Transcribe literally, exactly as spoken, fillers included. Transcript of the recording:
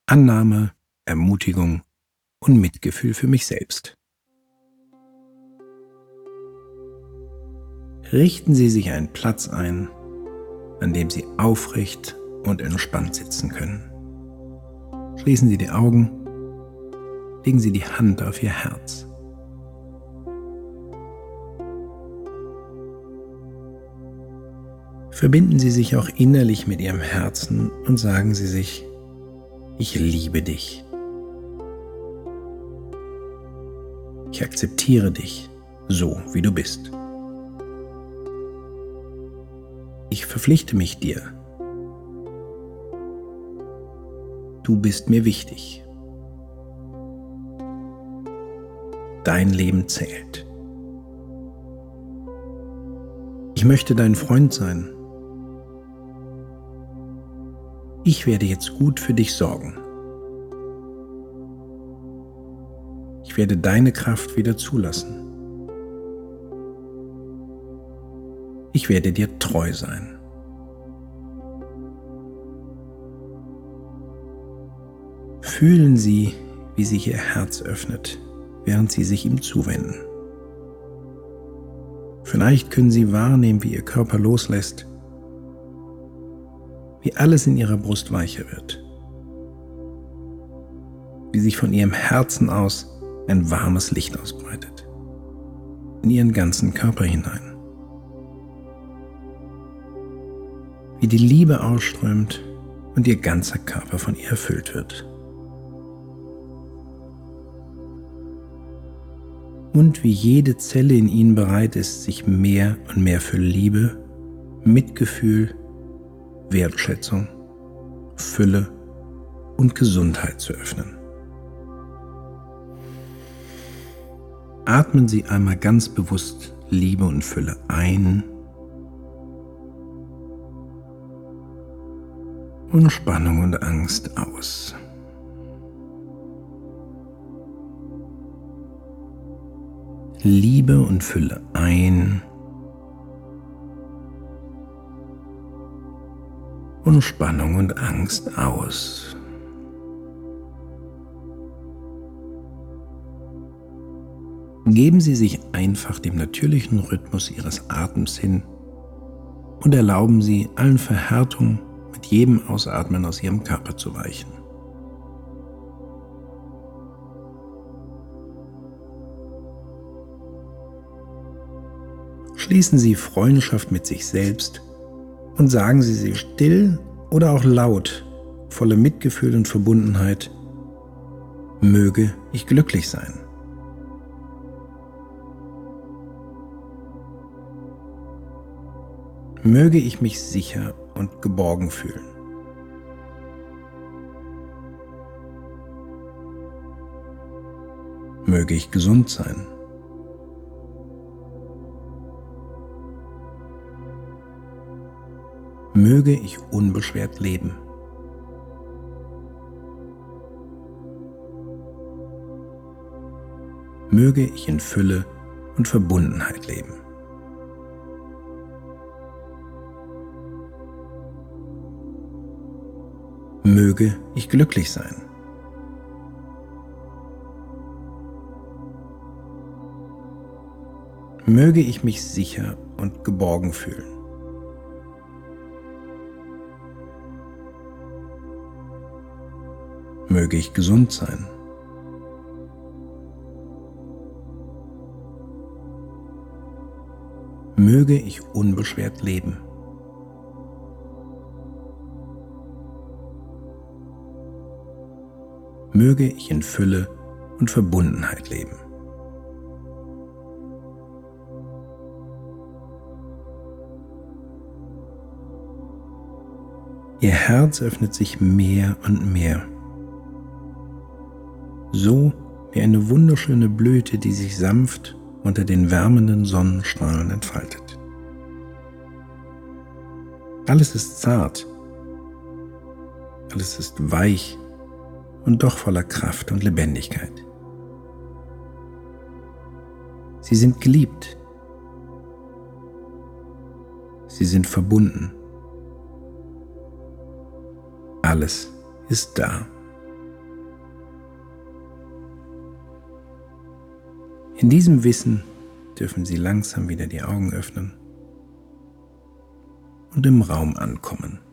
Annahme, Ermutigung und Mitgefühl für mich selbst. Richten Sie sich einen Platz ein, an dem Sie aufrecht und entspannt sitzen können. Schließen Sie die Augen, legen Sie die Hand auf Ihr Herz. Verbinden Sie sich auch innerlich mit Ihrem Herzen und sagen Sie sich: Ich liebe dich. Ich akzeptiere dich, so wie du bist. Ich verpflichte mich dir. Du bist mir wichtig. Dein Leben zählt. Ich möchte dein Freund sein. Ich werde jetzt gut für dich sorgen. Ich werde deine Kraft wieder zulassen. Ich werde dir treu sein. Fühlen Sie, wie sich Ihr Herz öffnet, während Sie sich ihm zuwenden. Vielleicht können Sie wahrnehmen, wie Ihr Körper loslässt, wie alles in Ihrer Brust weicher wird, wie sich von Ihrem Herzen aus ein warmes Licht ausbreitet, in Ihren ganzen Körper hinein. Wie die Liebe ausströmt und Ihr ganzer Körper von ihr erfüllt wird. Und wie jede Zelle in Ihnen bereit ist, sich mehr und mehr für Liebe, Mitgefühl, Wertschätzung, Fülle und Gesundheit zu öffnen. Atmen Sie einmal ganz bewusst Liebe und Fülle ein und Spannung und Angst aus. Liebe und Fülle ein und Spannung und Angst aus. Geben Sie sich einfach dem natürlichen Rhythmus Ihres Atems hin und erlauben Sie allen Verhärtungen mit jedem Ausatmen aus Ihrem Körper zu weichen. Schließen Sie Freundschaft mit sich selbst und sagen Sie sie still oder auch laut, voller Mitgefühl und Verbundenheit: Möge ich glücklich sein. Möge ich mich sicher und geborgen fühlen. Möge ich gesund sein. Möge ich unbeschwert leben. Möge ich in Fülle und Verbundenheit leben. Möge ich glücklich sein. Möge ich mich sicher und geborgen fühlen. Möge ich gesund sein. Möge ich unbeschwert leben. Möge ich in Fülle und Verbundenheit leben. Ihr Herz öffnet sich mehr und mehr. So wie eine wunderschöne Blüte, die sich sanft unter den wärmenden Sonnenstrahlen entfaltet. Alles ist zart, alles ist weich und doch voller Kraft und Lebendigkeit. Sie sind geliebt. Sie sind verbunden. Alles ist da. In diesem Wissen dürfen Sie langsam wieder die Augen öffnen und im Raum ankommen.